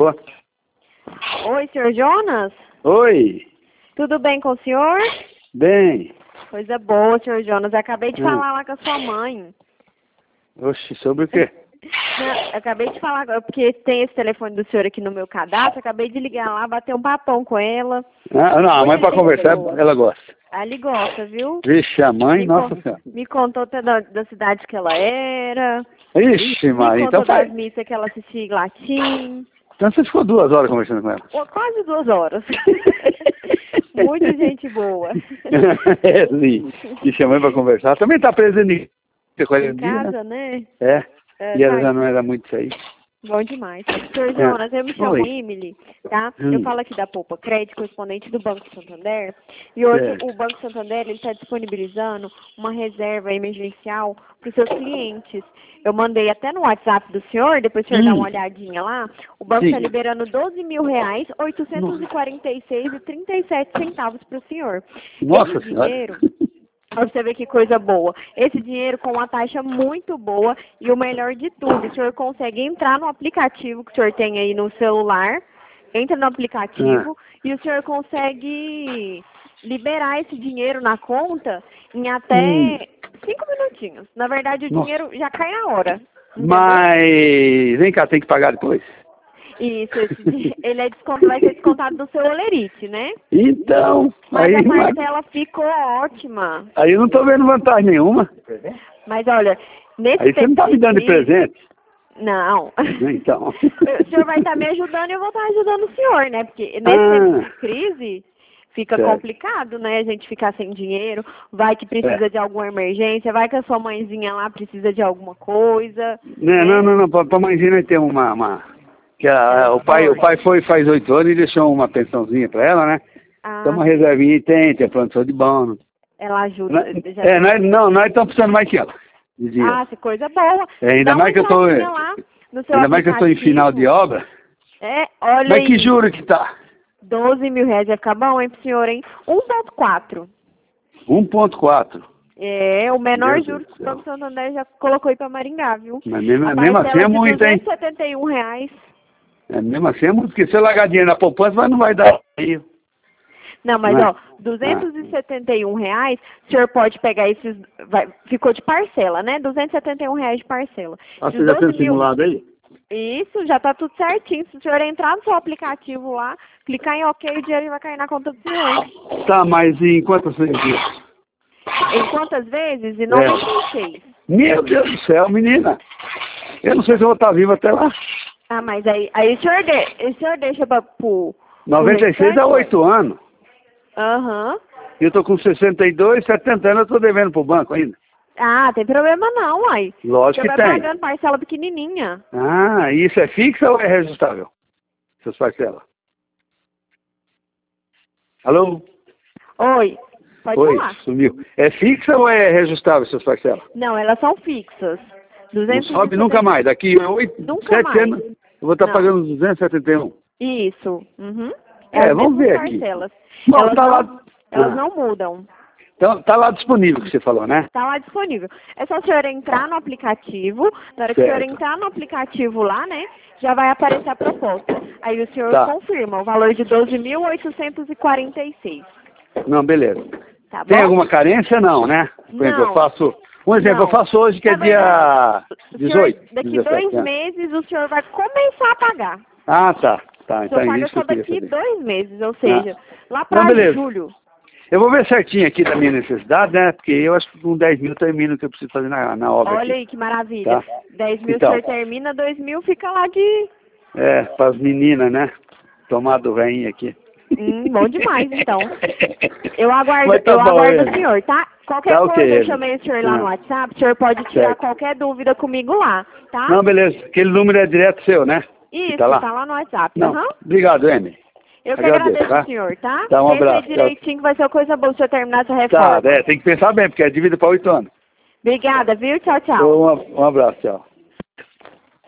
Oi, senhor Jonas? Oi, Tudo bem com o senhor? bem. Coisa boa, senhor Jonas. Eu acabei de falar lá com a sua mãe. Oxe, sobre o quê? Não, eu acabei de falar, porque tem esse telefone do senhor aqui no meu cadastro. Eu acabei de ligar lá, bater um papão com ela. Ah, não, a mãe pra Muito conversar, boa. ela gosta. Ali gosta, viu? Vixe, a mãe, Me, nossa con- senhora. me contou até da cidade que ela era. Ixi, Me Maria, contou então faz. das missas que ela assistia em latim. Então você ficou 2 horas conversando com ela. Pô, quase 2 horas. Muito gente boa. É, sim. Vixe, a mãe pra conversar. Também tá presa em 40 Em dias, né? casa, né? É. E ela Tá já não era muito isso aí. bom demais. Senhor Jonas, eu me chamo Oi. Emily, tá? Eu Hum. falo aqui da Poupa Crédito, correspondente do Banco Santander. E hoje Certo. o Banco Santander está disponibilizando uma reserva emergencial para os seus clientes. Eu mandei até no WhatsApp do senhor, depois o senhor dá uma olhadinha lá. O banco está Sim. liberando R$12.846,37 para o senhor. Nossa Esse senhora. dinheiro... Pra você ver que coisa boa. Esse dinheiro com uma taxa muito boa e o melhor de tudo, o senhor consegue entrar no aplicativo que o senhor tem aí no celular, entra no aplicativo e o senhor consegue liberar esse dinheiro na conta em até 5 minutinhos. Na verdade, o Nossa. dinheiro já cai na hora. Entendeu? Mas, vem cá, tem que pagar depois? Isso, ele vai ser descontado do seu olerite, né? Então, Mas a aí, parcela ficou ótima. aí eu não tô vendo vantagem nenhuma. Mas olha, nesse Aí você não tempo tá me dando de crise... presente. Não. Então. O senhor vai estar me ajudando e eu vou estar ajudando o senhor, né? Porque nesse tempo de crise fica Certo. complicado, né? A gente ficar sem dinheiro, vai que precisa de alguma emergência, vai que a sua mãezinha lá precisa de alguma coisa. Não, né? não. Pra mãezinha nós temos que o pai foi faz 8 anos e deixou uma pensãozinha pra ela, né? Então uma Ah, reservinha e tem pronto de bom. ela ajuda. Nós estamos precisando mais que ela. Dizia. Ah, que coisa boa. Ainda Dá uma mais que eu tô. entradinha lá no seu Ainda mais que eu tô em final de aplicativo. obra. Olha Mas que aí. juro que tá? R$12.000 vai ficar bom, hein, pro senhor, hein? 1,4. 1,4. O menor Deus juros do que o céu. Banco Santander já colocou aí pra Maringá, viu? Mas mesmo A assim parcela é de muito, hein? R$271. Mesmo assim é muito, porque se eu largar dinheiro na poupança, não vai dar. Não, mas Não é? ó, R$271, o senhor pode pegar esses... ficou de parcela, né? R$271 de parcela. Ah, Se você os já tem 12 mil... simulado aí? Isso, já tá tudo certinho. Se o senhor entrar no seu aplicativo lá, clicar em OK, o dinheiro vai cair na conta do senhor. Tá, mas em quantas vezes? Em quantas vezes? Em 96. Meu Deus do céu, menina. Eu não sei se eu vou estar vivo até lá. Ah, mas aí o senhor deixa pro 96 restante? é 8 anos. Aham. E eu tô com 62, 70 anos, eu tô devendo pro banco ainda. Ah, tem problema não, uai. Lógico Você que vai tem. pagando parcela pequenininha. Ah, e isso é fixa ou é reajustável? Seus parcelas. Alô? Oi, pode Oi, falar. sumiu. É fixa ou é reajustável, seus parcelas? Não, elas são fixas. Não sobe nunca mais. Daqui 8, Nunca 7 mais. anos, eu vou estar Não. pagando 271. Isso. Uhum. É, As vamos mesmas ver aqui. parcelas. Bom, Elas, tá não, lá. elas não mudam. Então, tá lá disponível que você falou, né? Tá lá disponível. É só o senhor entrar no aplicativo. Na hora que o senhor Certo. entrar no aplicativo lá, né? Já vai aparecer a proposta. Aí o senhor Tá. confirma o valor de 12.846. Não, beleza. Tá Tem bom? alguma carência? Não, né? Por exemplo, eu Não. faço... Um exemplo, Não. eu faço hoje que é Na verdade, dia o senhor, 18. daqui 17, 2 né? meses o senhor vai começar a pagar. Ah, tá. Tá, O então senhor é paga isso que só eu queria daqui saber. 2 meses, ou seja, lá Não, para beleza. julho. Eu vou ver certinho aqui da minha necessidade, né? Porque eu acho que com 10 mil termino o que eu preciso fazer na obra Olha aqui. aí que maravilha. Tá? 10 mil o Então. senhor termina, 2 mil fica lá de... É, pras meninas, né? Tomar do veinho aqui. Bom demais, então. Eu aguardo, Mas tá eu bom, aguardo Amy. o senhor, tá? Qualquer Tá ok, coisa, eu Amy. chamei o senhor lá no WhatsApp, o senhor pode tirar Certo. qualquer dúvida comigo lá, tá? Não, beleza. Aquele número é direto seu, né? Isso, Que tá lá? tá lá no WhatsApp. Não. Aham. Obrigado, Amy. Eu que Agradeço, agradeço tá? o senhor, tá? Tá, um Pensa abraço. direitinho que vai ser uma coisa boa se eu terminar essa Tá, reforma. tem que pensar bem, porque é dívida para 8 anos. Obrigada, viu? Tchau, tchau. Um abraço, tchau.